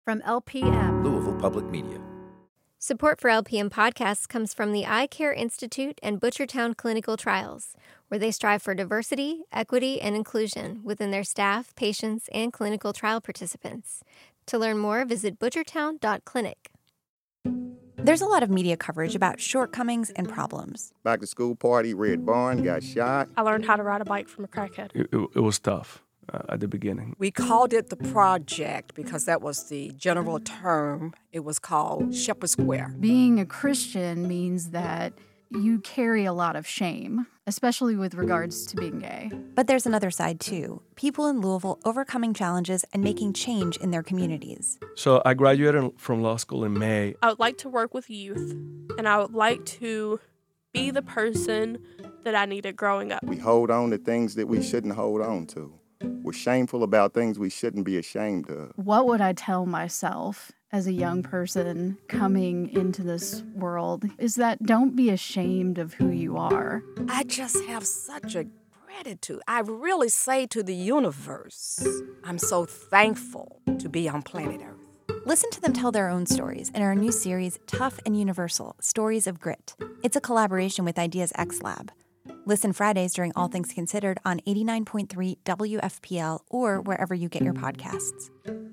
From LPM, Louisville Public Media. Support for LPM podcasts comes from the Eye Care Institute and Butchertown Clinical Trials, where they strive for diversity, equity, and inclusion within their staff, patients, and clinical trial participants. To learn more, visit butchertown.clinic. There's a lot of media coverage about shortcomings and problems. Back to school party, Red Barn got shot. I learned how to ride a bike from a crackhead. It was tough at the beginning. We called it the project because that was the general term. It was called Shepherd Square. Being a Christian means that you carry a lot of shame, especially with regards to being gay. But there's another side, too. People in Louisville overcoming challenges and making change in their communities. So I graduated from law school in May. I would like to work with youth, and I would like to be the person that I needed growing up. We hold on to things that we shouldn't hold on to. We're shameful about things we shouldn't be ashamed of. What would I tell myself as a young person coming into this world is that don't be ashamed of who you are. I just have such a gratitude. I really say to the universe, I'm so thankful to be on planet Earth. Listen to them tell their own stories in our new series, Tough and Universal, Stories of Grit. It's a collaboration with Ideas X Lab. Listen Fridays during All Things Considered on 89.3 WFPL or wherever you get your podcasts.